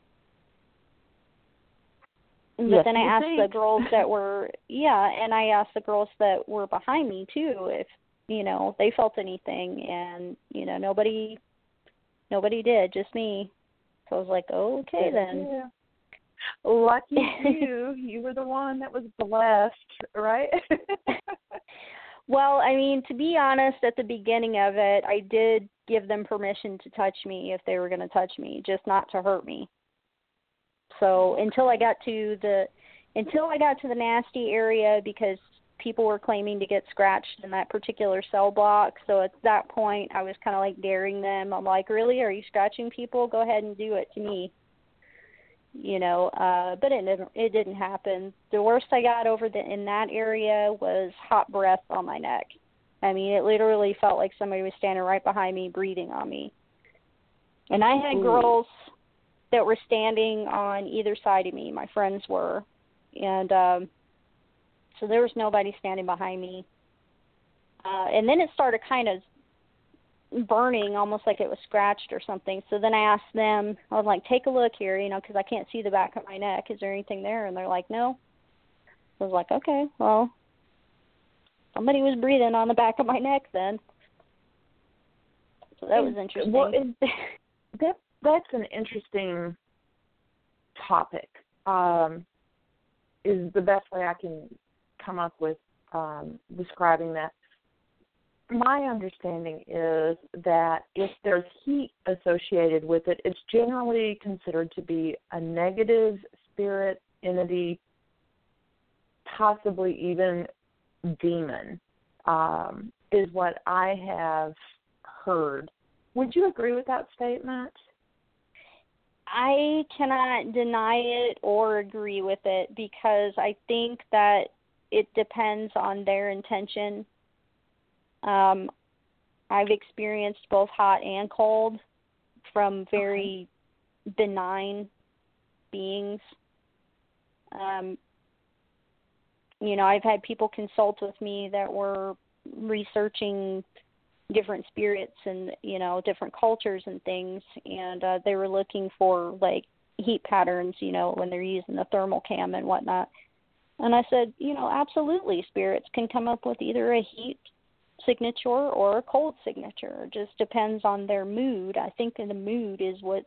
But yes, then I asked think. the girls that were, yeah, and I asked the girls that were behind me, too, if, you know, they felt anything. And, you know, nobody, nobody did, just me. So I was like, oh, okay, then. Yeah. Lucky you. You were the one that was blessed, right? Well, I mean, to be honest, at the beginning of it, I did give them permission to touch me if they were going to touch me, just not to hurt me. So until I got to the until I got to the nasty area, because people were claiming to get scratched in that particular cell block. So at that point, I was kind of like daring them. I'm like, really? Are you scratching people? Go ahead and do it to me. You know, uh, but it didn't, it didn't happen. The worst I got over the, in that area was hot breath on my neck. I mean, it literally felt like somebody was standing right behind me, breathing on me. And I had Ooh. girls that were standing on either side of me. My friends were. And um, so there was nobody standing behind me. Uh, and then it started kind of burning, almost like it was scratched or something. So then I asked them, I was like, take a look here, you know, because I can't see the back of my neck. Is there anything there? And they're like, no. I was like, okay, well, somebody was breathing on the back of my neck then. So that was interesting. Well, it, that, that's an interesting topic, um, is the best way I can come up with um, describing that. My understanding is that if there's heat associated with it, it's generally considered to be a negative spirit, entity, possibly even demon, um, is what I have heard. Would you agree with that statement? I cannot deny it or agree with it, because I think that it depends on their intention. Um, I've experienced both hot and cold from very okay. benign beings. Um, you know, I've had people consult with me that were researching different spirits and, you know, different cultures and things, and uh, they were looking for, like, heat patterns, you know, when they're using the thermal cam and whatnot. And I said, you know, absolutely, spirits can come up with either a heat signature or a cold signature. It just depends on their mood. I think the mood is what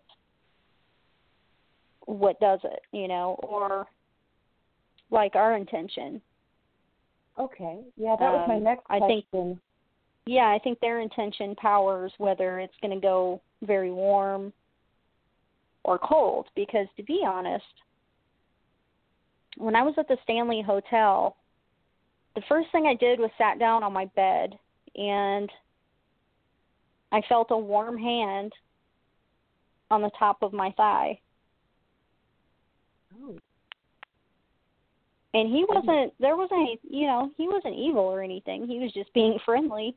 what does it, you know, or like our intention. Okay. Yeah, that was my um, next I question. think, yeah, I think their intention powers whether it's going to go very warm or cold, because to be honest, when I was at the Stanley Hotel, the first thing I did was sat down on my bed, and I felt a warm hand on the top of my thigh. Oh. And he wasn't, there wasn't any, you know, he wasn't evil or anything. He was just being friendly.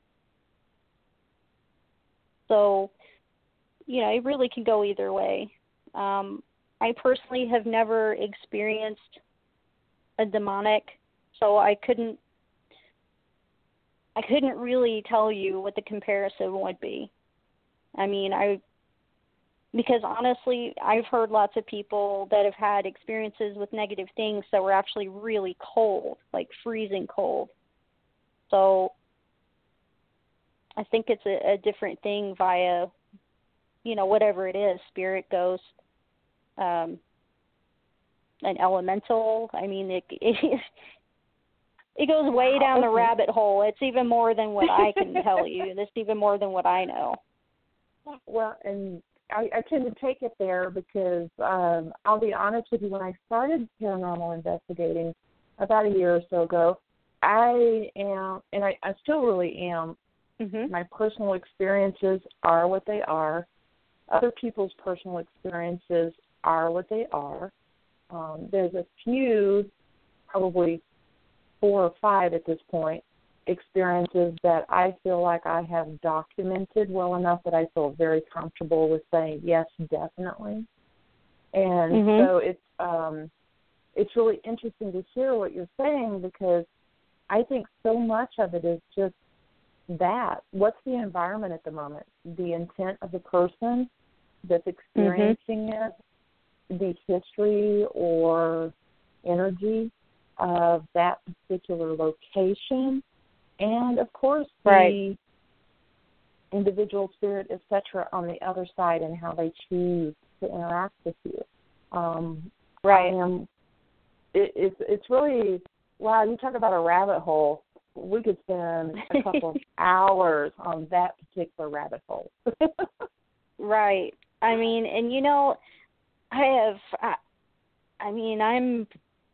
So, you know, it really can go either way. Um, I personally have never experienced a demonic, so I couldn't I couldn't really tell you what the comparison would be. I mean, I because honestly, I've heard lots of people that have had experiences with negative things that were actually really cold, like freezing cold. So I think it's a, a different thing via, you know, whatever it is, spirit, ghost, um, an elemental. I mean, it, it It goes way down the rabbit hole. It's even more than what I can tell you. It's even more than what I know. Well, and I, I tend to take it there because um, I'll be honest with you, when I started paranormal investigating about a year or so ago, I am, and I, I still really am, mm-hmm. my personal experiences are what they are. Other people's personal experiences are what they are. Um, there's a few, probably four or five at this point, experiences that I feel like I have documented well enough that I feel very comfortable with saying yes, definitely. And mm-hmm. so it's um, it's really interesting to hear what you're saying, because I think so much of it is just that. What's the environment at the moment? The intent of the person that's experiencing mm-hmm. it, the history or energy of that particular location, and, of course, right. the individual spirit, et cetera, on the other side and how they choose to interact with you. Um, right. I am, it, it's, it's really, wow, you talk about a rabbit hole. We could spend a couple of hours on that particular rabbit hole. Right. I mean, and, you know, I have, I, I mean, I'm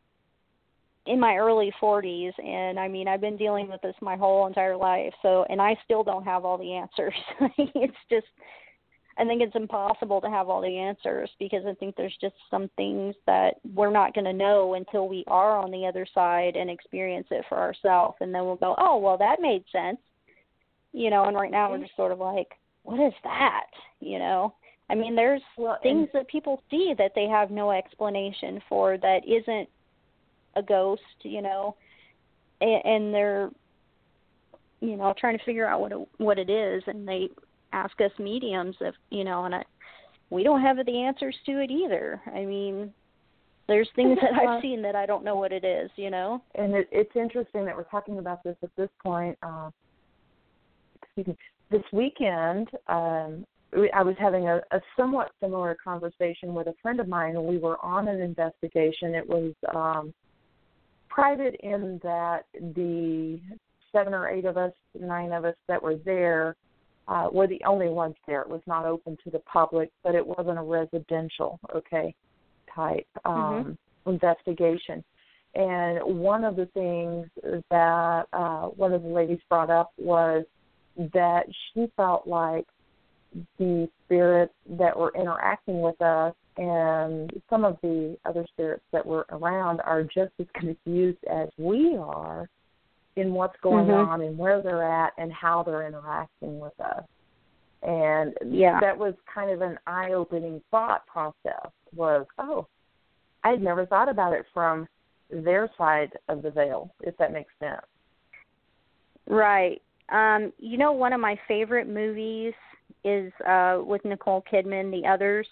in my early forties, and, I mean, I've been dealing with this my whole entire life, so, and I still don't have all the answers. It's just, I think it's impossible to have all the answers, because I think there's just some things that we're not going to know until we are on the other side and experience it for ourselves, and then we'll go, oh, well, that made sense, you know, and right now we're just sort of like, what is that, you know? I mean, there's well, things that people see that they have no explanation for that isn't a ghost, you know, and, and they're, you know, trying to figure out what it, what it is, and they ask us mediums if, you know, and I, we don't have the answers to it either. I mean, there's things that I've seen that I don't know what it is, you know. And it, it's interesting that we're talking about this at this point. Uh, excuse me. This weekend, um, I was having a, a somewhat similar conversation with a friend of mine, and we were on an investigation. It was um, private in that the seven or eight of us, nine of us that were there uh, were the only ones there. It was not open to the public, but it wasn't a residential, okay, type um, mm-hmm. investigation. And one of the things that uh, one of the ladies brought up was that she felt like the spirits that were interacting with us and some of the other spirits that were around are just as confused as we are in what's going mm-hmm. on and where they're at and how they're interacting with us. And yeah. that was kind of an eye-opening thought process was, oh, I had never thought about it from their side of the veil, if that makes sense. Right. Um, you know, one of my favorite movies is uh, with Nicole Kidman, The Others.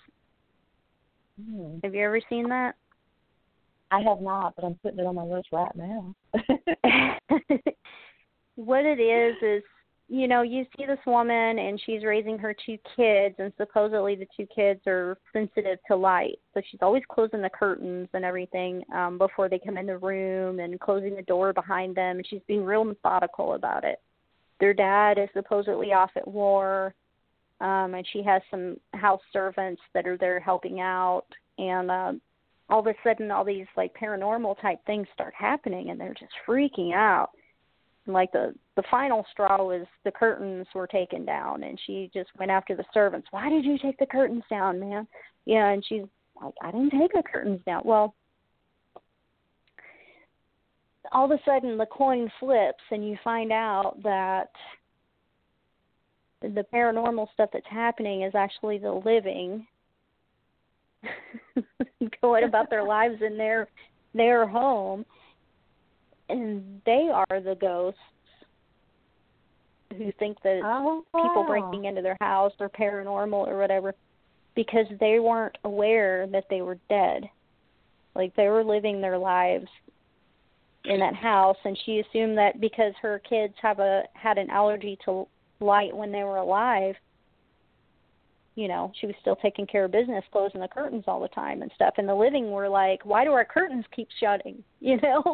Mm. Have you ever seen that? I have not, but I'm putting it on my list right now. What it is is, you know, you see this woman and she's raising her two kids, and supposedly the two kids are sensitive to light. So she's always closing the curtains and everything um, before they come in the room and closing the door behind them, and she's being real methodical about it. Their dad is supposedly off at war, um, and she has some house servants that are there helping out, and uh, all of a sudden all these like paranormal type things start happening, and they're just freaking out. And, like the, the final straw was the curtains were taken down, and she just went after the servants. Why did you take the curtains down, man? Yeah, and she's like, I didn't take the curtains down. Well, all of a sudden the coin flips and you find out that the paranormal stuff that's happening is actually the living going about their lives in their their home, and they are the ghosts who think that oh, people wow. breaking into their house are paranormal or whatever, because they weren't aware that they were dead. Like, they were living their lives in that house, and she assumed that because her kids have a had an allergy to light when they were alive, you know, she was still taking care of business, closing the curtains all the time and stuff. And the living were like, why do our curtains keep shutting? You know?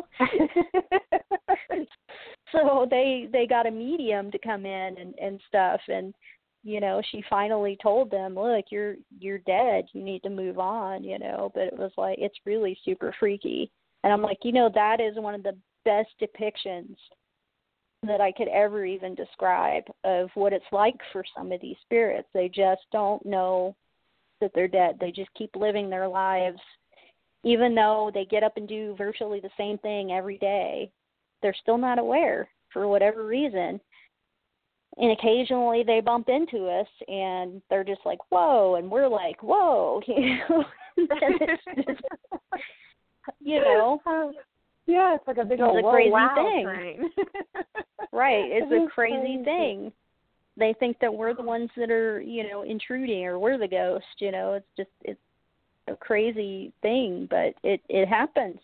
So they they got a medium to come in and, and stuff, and you know, she finally told them, look, you're you're dead, you need to move on, you know. But it was like, it's really super freaky. And I'm like, you know, that is one of the best depictions that I could ever even describe of what it's like for some of these spirits. They just don't know that they're dead. They just keep living their lives. Even though they get up and do virtually the same thing every day, they're still not aware for whatever reason. And occasionally they bump into us and they're just like, whoa, and we're like, whoa, you know. it's just, you know. Yeah, it's like a big old it's a crazy wow thing. train. Right, it's it a crazy, crazy thing. They think that we're the ones that are, you know, intruding, or we're the ghost, you know. It's just, it's a crazy thing, but it, it happens.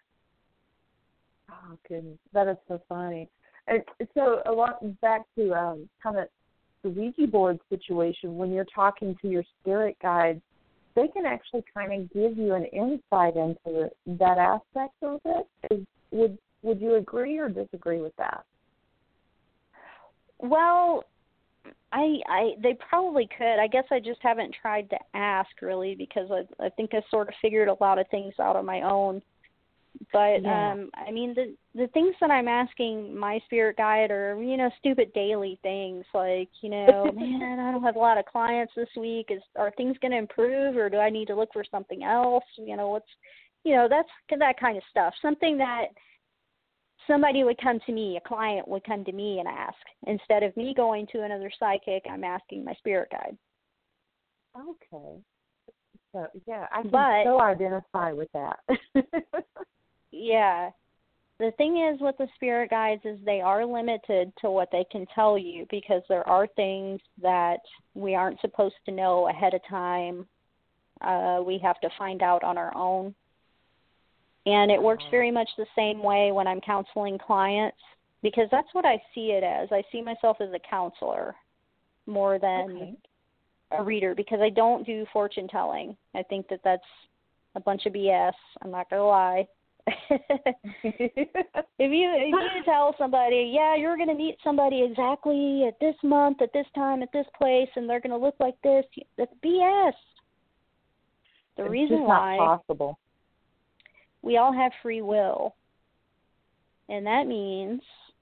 Oh, goodness. That is so funny. And so, a lot back to um, kind of the Ouija board situation, when you're talking to your spirit guides, they can actually kind of give you an insight into that aspect of it. Is, would would you agree or disagree with that? Well, I, I they probably could. I guess I just haven't tried to ask, really, because I, I think I sort of figured a lot of things out on my own. But, yeah. um, I mean, the the things that I'm asking my spirit guide are, you know, stupid daily things like, you know, man, I don't have a lot of clients this week. Is Are things going to improve, or do I need to look for something else? You know, what's, you know, that's that kind of stuff. Something that somebody would come to me, a client would come to me and ask. Instead of me going to another psychic, I'm asking my spirit guide. Okay. So, yeah, I can but, so identify with that. Yeah. The thing is with the spirit guides is they are limited to what they can tell you, because there are things that we aren't supposed to know ahead of time. Uh, we have to find out on our own. And it works very much the same way when I'm counseling clients, because that's what I see it as. I see myself as a counselor more than okay. a reader, because I don't do fortune telling. I think that that's a bunch of B S. I'm not going to lie. if you if you tell somebody, yeah, you're going to meet somebody exactly at this month, at this time, at this place, and they're going to look like this, that's B S. The it's reason just why not possible. We all have free will, and that means,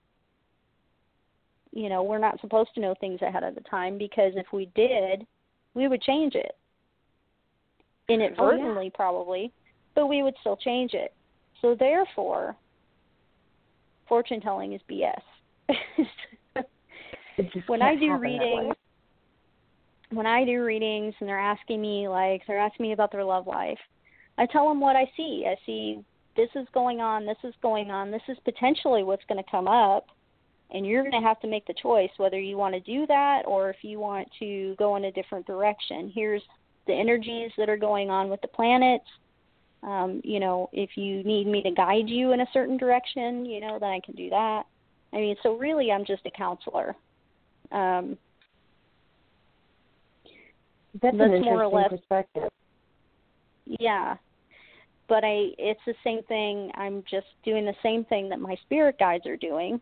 you know, we're not supposed to know things ahead of the time, because if we did, we would change it. Inadvertently, oh, yeah. probably, but we would still change it. So therefore, fortune telling is B S. when I do readings, when I do readings and they're asking me, like, they're asking me about their love life, I tell them what I see. I see this is going on, this is going on, this is potentially what's going to come up, and you're going to have to make the choice whether you want to do that or if you want to go in a different direction. Here's the energies that are going on with the planets. Um, you know, if you need me to guide you in a certain direction, you know, then I can do that. I mean, so really I'm just a counselor. Um, that's, that's an interesting more or less, perspective. Yeah. But I, it's the same thing. I'm just doing the same thing that my spirit guides are doing,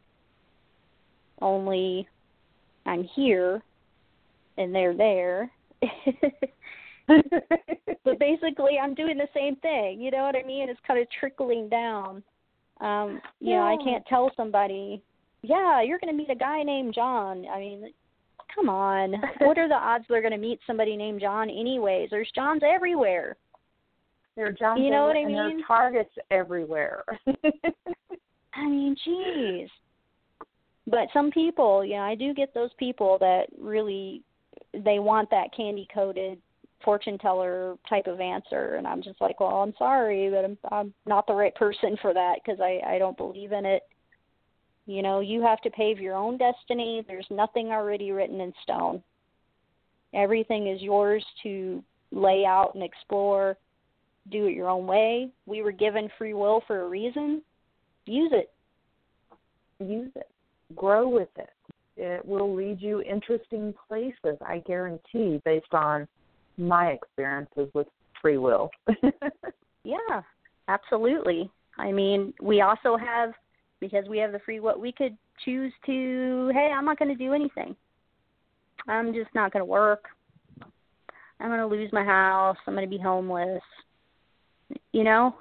only I'm here and they're there. But basically, I'm doing the same thing. You know what I mean? It's kind of trickling down. Um, you yeah. know, I can't tell somebody, yeah, you're going to meet a guy named John. I mean, come on. What are the odds they're going to meet somebody named John anyways? There's Johns everywhere. There are Johns you know everywhere, what I mean? And there are targets everywhere. I mean, geez. But some people, you know, I do get those people that really, they want that candy-coated fortune teller type of answer, and I'm just like, well, I'm sorry, but I'm, I'm not the right person for that, because I, I don't believe in it. You know, you have to pave your own destiny. There's nothing already written in stone. Everything is yours to lay out and explore, do it your own way. We were given free will for a reason. Use it. Use it. Grow with it. It will lead you interesting places, I guarantee, based on my experiences with free will. Yeah, absolutely. I mean, we also have, because we have the free will, we could choose to, hey, I'm not going to do anything. I'm just not going to work. I'm going to lose my house. I'm going to be homeless. You know?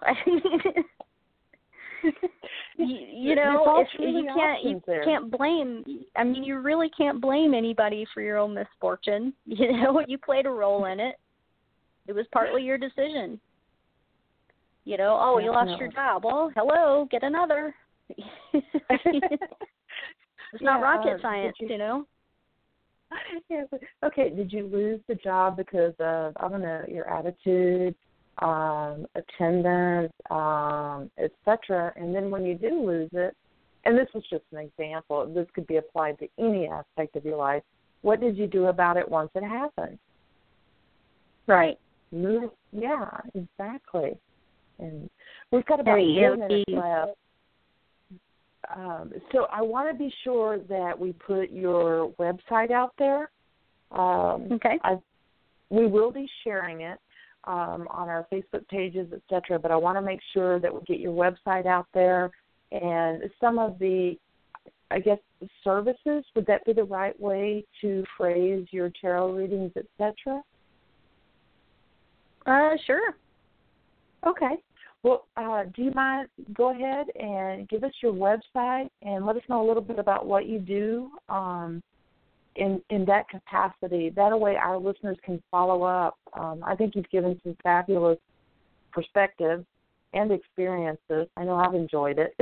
you, you know, if, you can't you there. can't blame, I mean, you really can't blame anybody for your own misfortune. You know, you played a role in it. It was partly your decision. You know, oh, you lost your job. Well, hello, get another. It's not yeah, rocket uh, science, you, you know. Yeah, but, okay, did you lose the job because of, I don't know, your attitude, um, attendance, um, et cetera? And then when you do lose it, and this was just an example, this could be applied to any aspect of your life, what did you do about it once it happened? Right. Move, yeah, exactly. And we've got about four minutes left. Um, so I want to be sure that we put your website out there. Um, okay. I, we will be sharing it um, on our Facebook pages, et cetera, but I want to make sure that we get your website out there and some of the, I guess, services. Would that be the right way to phrase your tarot readings, et cetera? Uh, sure. Okay. Well, uh, do you mind go ahead and give us your website and let us know a little bit about what you do um, in in that capacity? That way our listeners can follow up. Um, I think you've given some fabulous perspective and experiences. I know I've enjoyed it.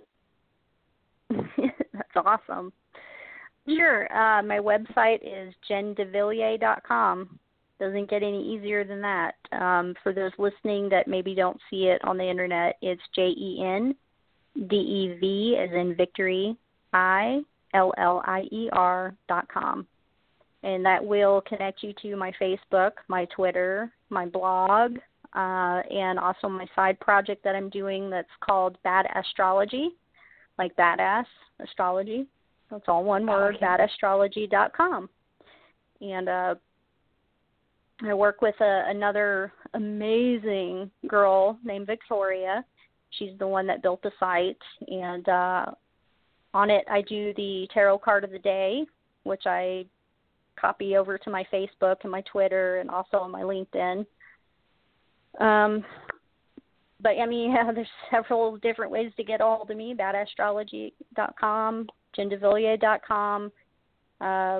That's awesome. Sure. Uh, my website is jen devilliers dot com. Doesn't get any easier than that. Um, for those listening that maybe don't see it on the internet, it's J E N D E V as in victory, I L L I E R dot com. And that will connect you to my Facebook, my Twitter, my blog, uh, and also my side project that I'm doing that's called Bad Astrology, like badass astrology. That's all one word, okay. bad astrology dot com. And uh, I work with a, another amazing girl named Victoria. She's the one that built the site. And uh, on it, I do the tarot card of the day, which I copy over to my Facebook and my Twitter and also on my LinkedIn. Um, but, I mean, yeah, there's several different ways to get a hold of me, bad astrology dot com, jen devilliers dot com. Uh,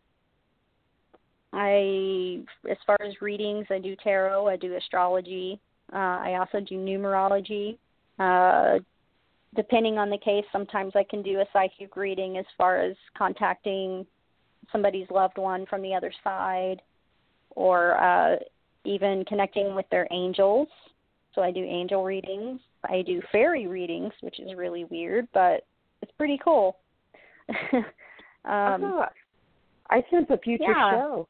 I, as far as readings, I do tarot, I do astrology. Uh, I also do numerology. Uh, depending on the case, sometimes I can do a psychic reading as far as contacting somebody's loved one from the other side, or uh, even connecting with their angels. So I do angel readings. I do fairy readings, which is really weird, but it's pretty cool. um, oh, I sense a future yeah. show.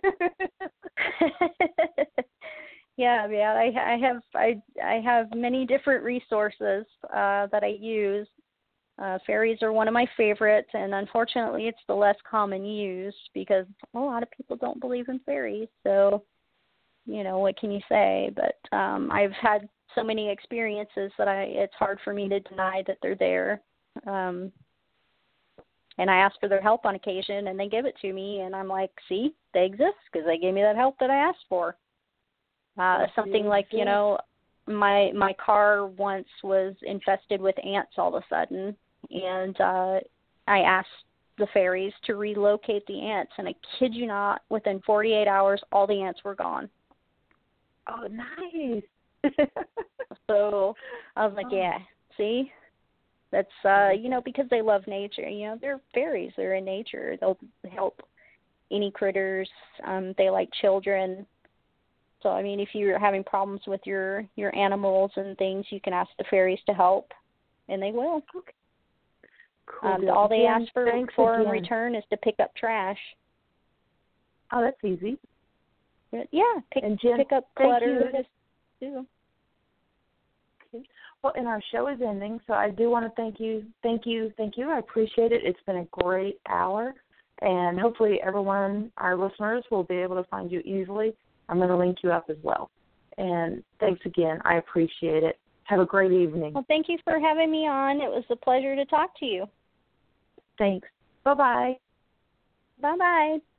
yeah, yeah. I, I have I I have many different resources uh, that I use. Uh, fairies are one of my favorites, and unfortunately, it's the less common used because a lot of people don't believe in fairies. So, you know, what can you say? But um, I've had so many experiences that I it's hard for me to deny that they're there. Um, and I ask for their help on occasion, and they give it to me, and I'm like, see, they exist because they gave me that help that I asked for. Uh, something like, you know, my my car once was infested with ants all of a sudden, and uh, I asked the fairies to relocate the ants, and I kid you not, within forty-eight hours, all the ants were gone. Oh, nice. So I was like, oh. yeah, see? That's, uh, you know, because they love nature. You know, they're fairies. They're in nature. They'll help any critters. Um, they like children. So, I mean, if you're having problems with your, your animals and things, you can ask the fairies to help, and they will. Okay. Cool. Um, all they Jen, ask for, for in again. return is to pick up trash. Oh, that's easy. But yeah, pick, and Jen, pick up clutter. Too. Well, and our show is ending, so I do want to thank you, thank you, thank you. I appreciate it. It's been a great hour, and hopefully everyone, our listeners, will be able to find you easily. I'm going to link you up as well. And thanks again. I appreciate it. Have a great evening. Well, thank you for having me on. It was a pleasure to talk to you. Thanks. Bye-bye. Bye-bye.